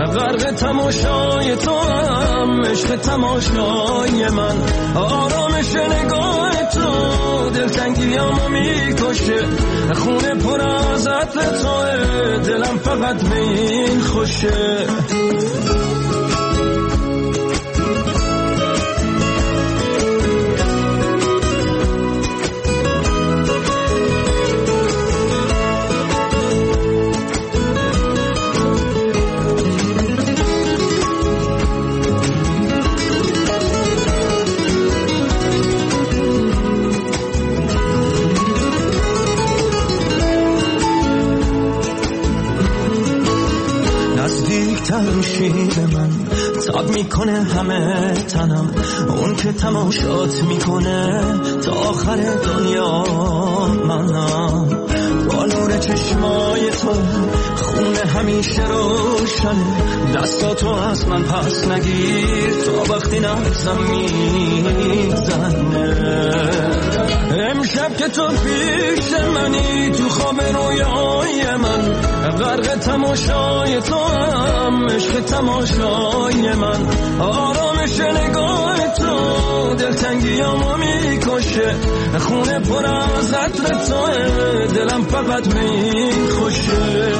غرق تماشای تو هم، عشق تماشای من، آرامش نگاه تو دلتنگیامو میکشه، خونه پر از عطر توه، دلم فقط به این خوشه. به من تاب میکنه همه تنم، اون که تماشات میکنه تا آخر دنیا منم، با نور چشمای تو خونه همیشه روشنه، دستاتو از من پس نگیر تا وقتی نفسم میزنه. امشب که تو پیش منی تو خواب رویای من، غرق تماشای تو هم، عشق تماشای من، آرامش نگاه تو دلتنگیامو میکشه، خونه پر از عطر توه، دلم فقط به این خوشه.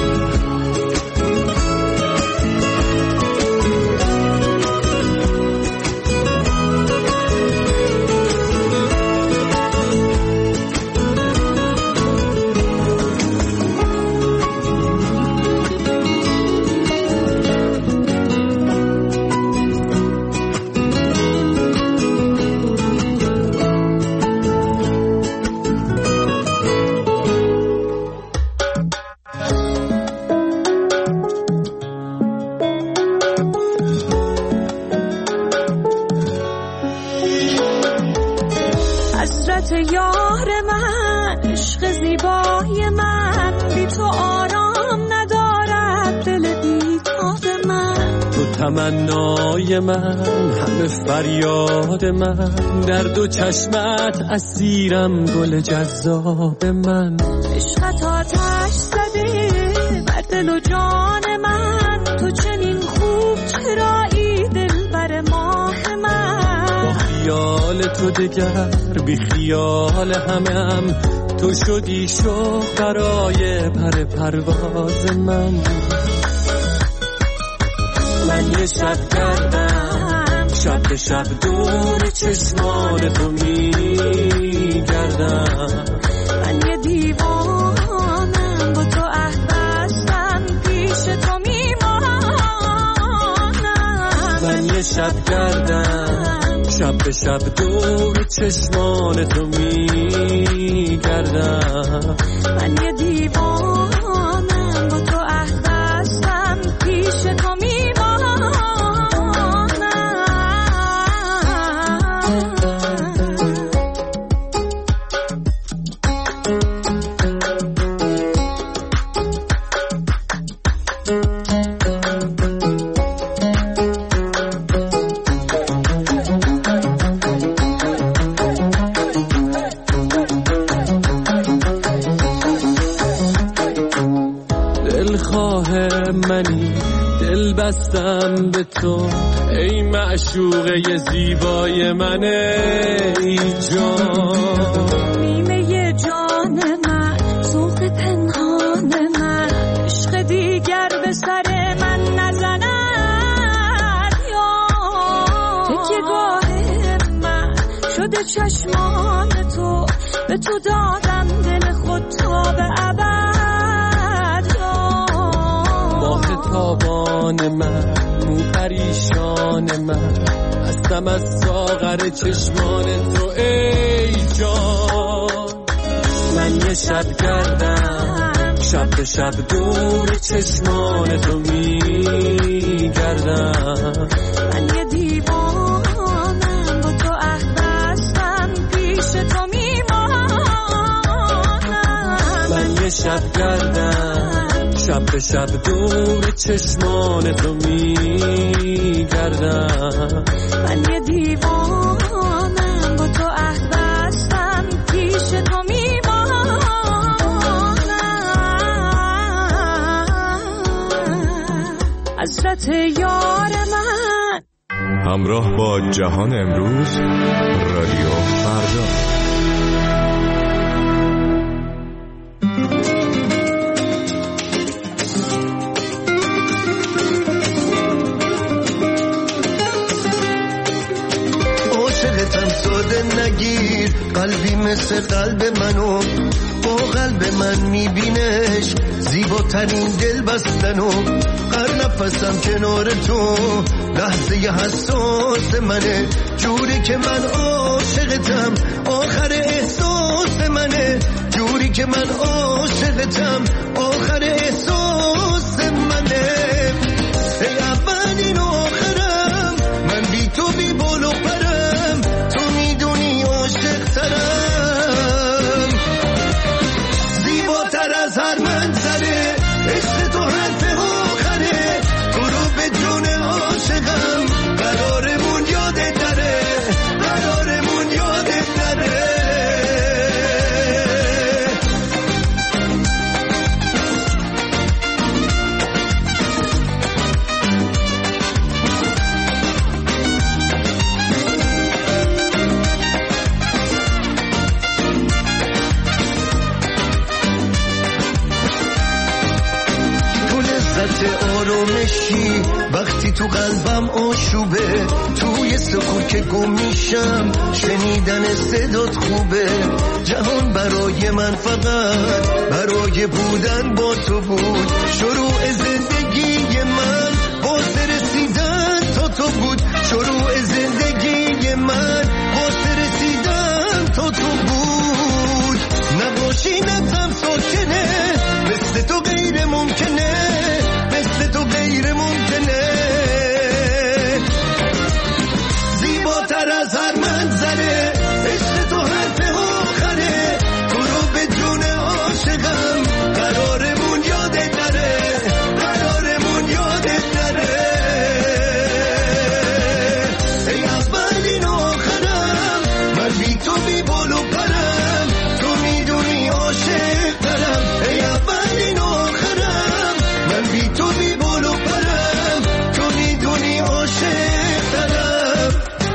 تمنای من، همه فریاد من، در دو چشمت اسیرم گل جذاب من، عشقت آتش زده بر دل و جان من، تو چنین خوب چرایی دلبر ماه من، با خیال تو دگر بی خیال همم، تو شدی شوق برای پر پرواز من. من یه شب کردم شب به شب دور چشمان تو میگردم، من یه دیوانم با تو عهد بستم پیش تو میمانم. من یه شب کردم شب به شب دور چشمان تو میگردم، من یه دیوانم با تو عهد بستم پیش تو میمانم. بستم به تو ای معشوقه زیبای من، ای جان نیمه جان من، ذوق پنهان من، عشق دیگر به سر من نزند یا تکیه‌گاه من شده چشمان تو، به تو دادم دل خود تا به ابد یا ماه تابان من، مو پریشان من، هستم از ساغر چشمان تو ای جان. من یه شب کردم شب به شب دور چشمان تو میگردم، من یه دیوانم با تو عهد بستم پیش تو میمانم. من یه شب کردم شب به شب دور چشمان تو میگردم، من یه دیوانم با تو عهد بستم پیش تو میمانم. حسرت یار من. همراه با جهان امروز، رادیو فردا. عاشقتم ساده نگیر، قلبی مثل قلب منو، با قلب من میبینش زیباترین دل بستنو. هر نفسم کنار تو لحظه حساس منه، جوری که من عاشقتم آخر احساس منه، جوری که من عاشقتم آخر احساس منه. ای اولین و آخرم، من بی تو بی بال و پرم، تو میدونی عاشق ترم، زیباتر از هر منظره، عشق تو حرف آخره، تو رو به جون عاشقم، قرارمون یادت نره، قرارمون یادت نره. آرامشی وقتی تو قلبم آشوبه، توی سکوت که گم میشم شنیدن صدات خوبه. جهان برای من فقط برای بودن با تو بود، شروع زندگی من واسه رسیدن تا تو بود، شروع زندگی من واسه رسیدن تا تو بود. نباشی نتم ساکنه، مثل تو غیر ممکنه، مثل تو غیر ممکنه، زیباتر از هر منظره، عشق تو حرف آخره، تو رو به جون عاشقم، قرارمون یادت نره، قرارمون یادت نره. ای اولین و آخرم، من بی تو بی بال و پرم، تو میدونی عاشق دارم. ای اولین و آخرم، من بی تو بی بال و پرم، تو میدونی عاشق دارم.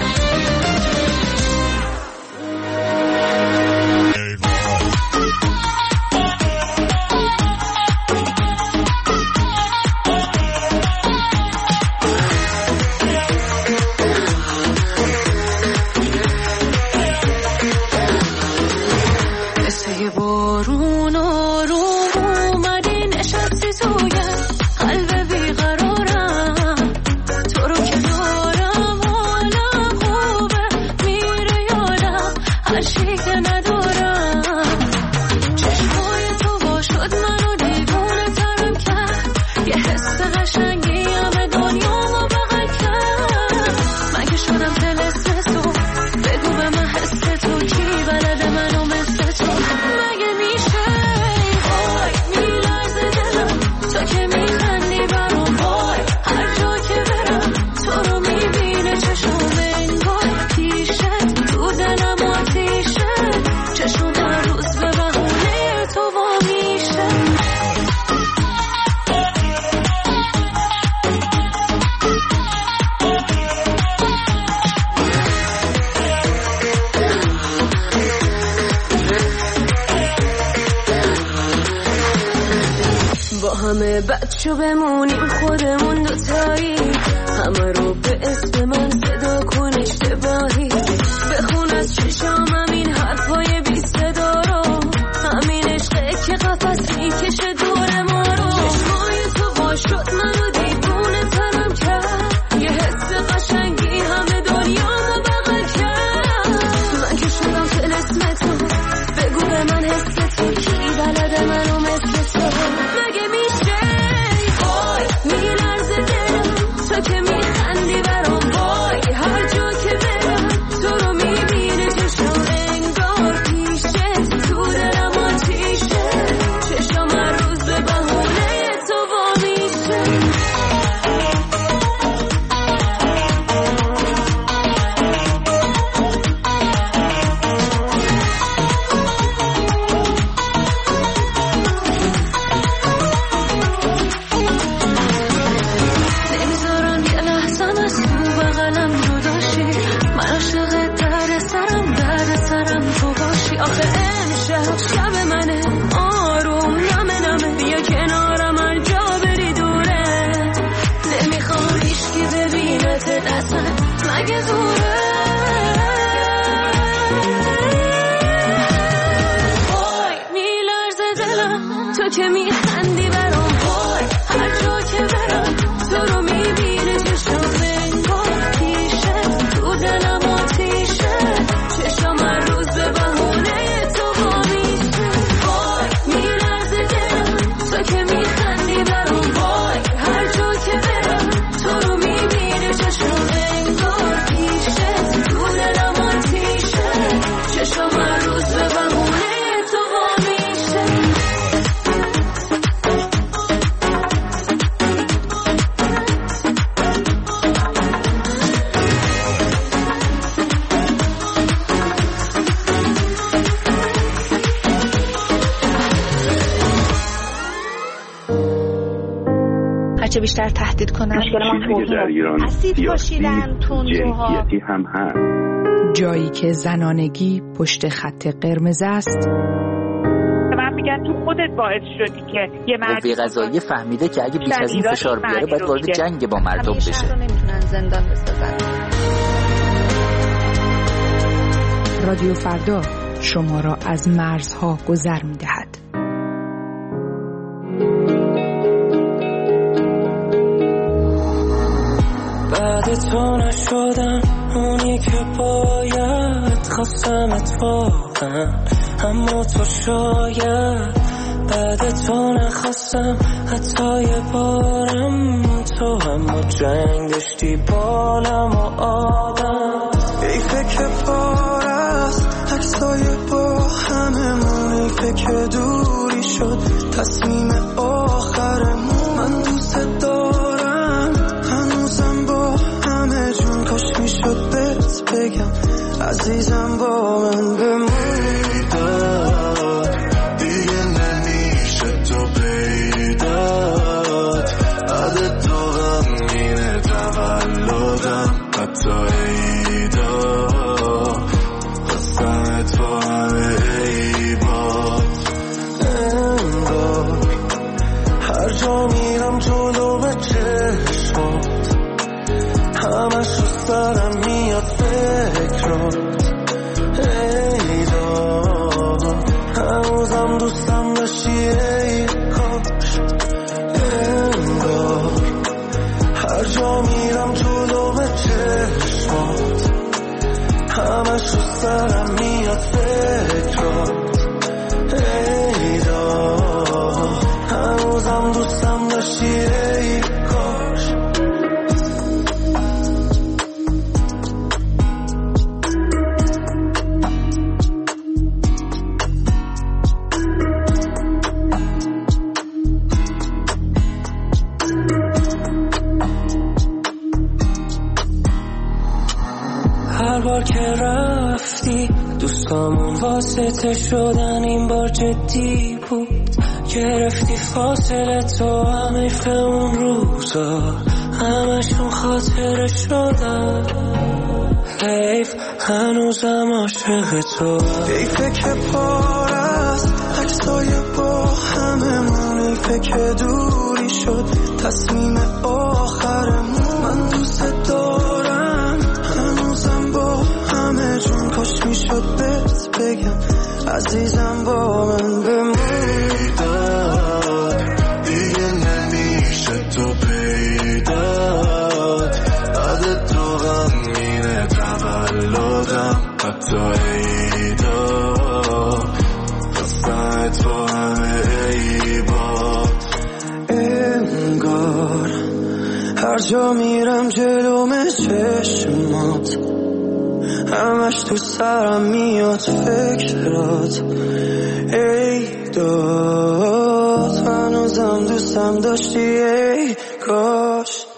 مثل یه بارون آروم اومدی نشستی تویم قلب بیقرارم، تو رو که دارم حالم خوبه، میره یادم هر چی که ندارم. چشمای تو با شد منو دیوونه ترم کرد، یه حس قشنگی همه دنیامو بغل کرد. مگه شدم طلسم تو، بگو به من حس تو، کی بلده منو مثل تو؟ مگه میشه وای میلرزه دلم، تو که میخندی برام، وای هر جا که برم تو رو میبینه چشم، انگار پیشت تو دلم آتیشه، چشم هر روز به بهونه تو وا میشه. با همه بچه بمونیم خودمون دوتایی، همه رو به اسم من صدا کن اشتباهی، بخون از چشام همین حرفای بی صدا رو، همین عشقه که قفس میکشه دور ما رو. چشمای تو با شد منو دیوونه ترم کرد، یه حس قشنگی همه دنیامو بغل کرد. من که شدم طلسم تو، بگو به من حس تو، کی بلده منو مثل تو؟ مگه میشه وای میلرزه هرچه بیشتر تهدید کنن. مشکل ما در ایران اسید پاشیدن، تندروها، جنسیتی هم هست. جایی که زنانگی پشت خط قرمز است. من میگم تو خودت باعث شدی که یه قوه قضاییه فهمیده که اگه بیش از این فشار بیاره باید وارد جنگ با مردم بشه. شهر رو نمیتونن زندان بسازن. رادیو فردا شما را از مرزها گذر می‌دهد. بعد تو نشدم اونی که باید، خواستمت واقعا اما تو شاید. بعد تو نخواستم حتی یه بارم، تو اما جنگ داشتی بالم و آبم. ای فکر بار است عکسای با هممون، ای فکر دوری شد تصمیم آخرمون. من دوست دارم هنوزم با همه جون، کاش میشد بهت بگم عزیزم با من بمون. دیگه نمیشه تو پیدات، عدد تو غمینه تولدم، حتی ایدا خواستمت با همه عیبات. انگار هر جا میرم جلو به چشمات، همش رو سرم میاد فکرات. ایدا هنوزم دوستم داشتی ای کاش. انگار هر جا میرم جلو به چشمات، همش رو سرم میاد فکرات. ایدا هنوزم دوستم داشتی ای کاش. هر بار که رفتی دوستامون واسطه شدن، این بار جدی بود. گرفتی فاصله تو، همیشه اون روزا همشون خاطره شدن. حیف هنوزم عاشق تو. حیفه که پار است عکسای با هممون، حیفه که دوری شد تصمیم آخرمون. من دوست دارم هنوزم با همه جون، کاش میشد بهت بگم عزیزم با من بمون. دیگه نمیشه تو پیدات، عدد تو غمینه تولدم، حتی ایدا خواستمت با همه عیبات. انگار هر جا میرم جلوم چشمات، همش تو سرم میاد فکرات. ای داد هنوزم دوستم داشتی ای کاش.